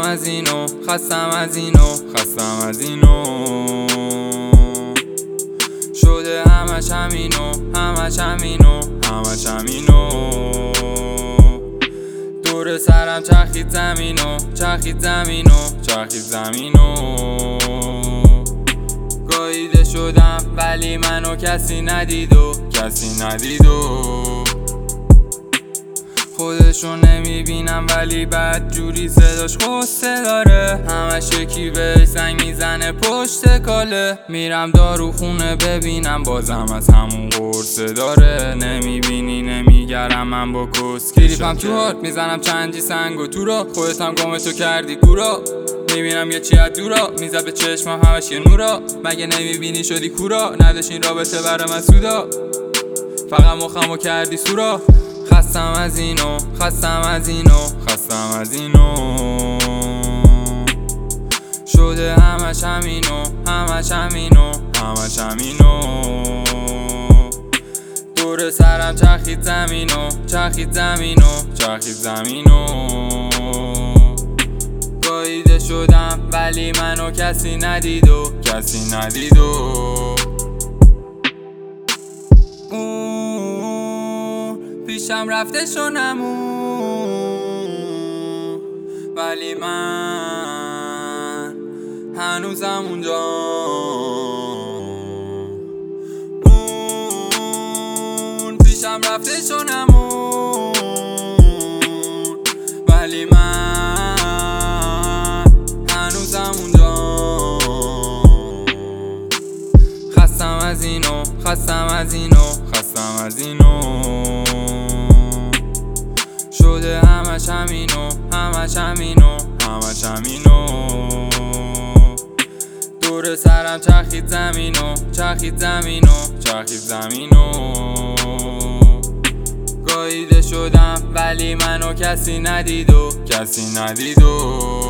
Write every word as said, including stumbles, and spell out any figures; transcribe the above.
از اینو خستم از اینو خستم از اینو شده همش همینو همش همینو همش همینو دور سرم چرخید زمینو چرخید زمینو چرخید زمینو گاییده شدم ولی منو کسی ندید و کسی ندید و خودشو نمیبینم ولی بد جوری صداش غصه داره همش یکی بهش زنگ میزنه پشت کاله میرم داروخونه ببینم بازم از همون قرصه داره نمیبینی نمیگرم من با کس کلیپم تو هات میزنم چنجی سنگ و تو را خودت هم گامتو کردی کورا میبینم یه چی از دورا میزد به چشمم همش یه نورا مگه نمیبینی شدی کورا نداشتین رابطه برام از سودا فقط مخمو کردی سورا خستم از اینو خستم از اینو خستم از اینو شده همش همینو همش همینو همش همینو دور سرم چرخید زمینو چرخید زمینو چرخید زمینو گاییده شدم ولی منو کسی ندید و کسی ندید و پیشم رفته شنمون ولی من هنوزم اونجا اون پیشم رفته شنمون ولی من هنوزم اونجا خستم از اینو خستم از اینو خستم از اینو شده همش همینو همش همینو همش همینو دور سرم چرخید زمینو چرخید زمینو چرخید زمینو گاییده شدم ولی منو کسی ندید و کسی ندید و